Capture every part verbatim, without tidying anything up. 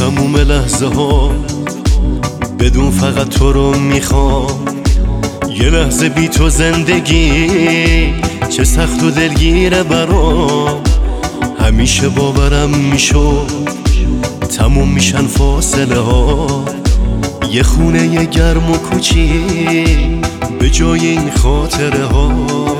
تموم لحظه ها بدون فقط تو رو میخوام. یه لحظه بی تو زندگی چه سخت و دلگیره برام. همیشه باورم میشد تموم میشن فاصله ها، یه خونه یه گرم و کوچیک به جای این خاطره ها.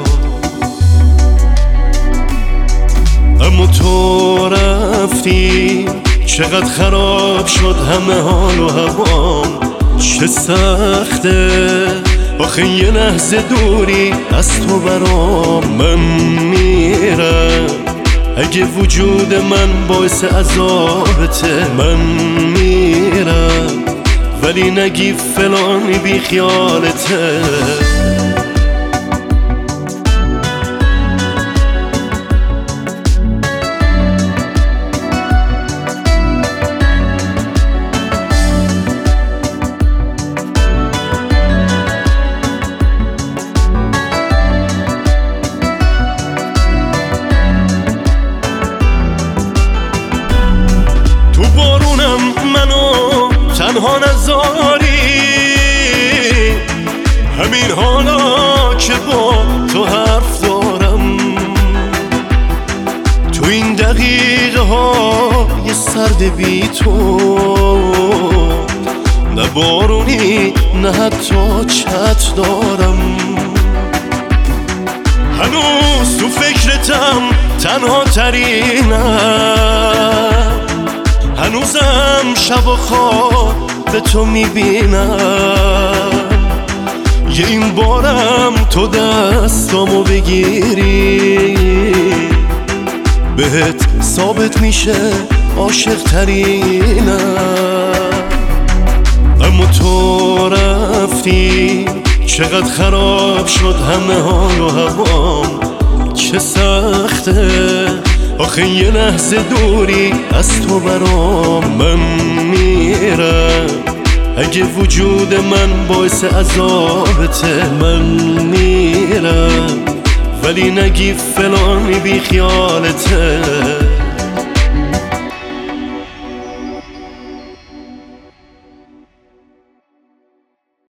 اما تو رفتی چقدر خراب شد همه حال و هوام. چه سخته آخه یه لحظه دوری از تو برام. من میرم اگه وجود من باعث عذابته. من میرم ولی نگی فلانی بی خیالته. منو تنها نذاری، همین حالا که با تو حرف دارم. تو این دقیقه های سرد بی تو، نه بارونی نه حتی چت دارم. هنوز تو فکرتم تنها ترینم، هنوزم شب و خواب به تو میبینم. یه این بارم تو دستامو بگیری، بهت ثابت میشه عاشق ترینم. اما تو رفتی چقدر خراب شد همه حال و هوام. چه سخته آخه یه لحظه دوری از تو برام. من میرم اگه وجود من باعث عذابته. من میرم ولی نگی فلانی بی خیالته.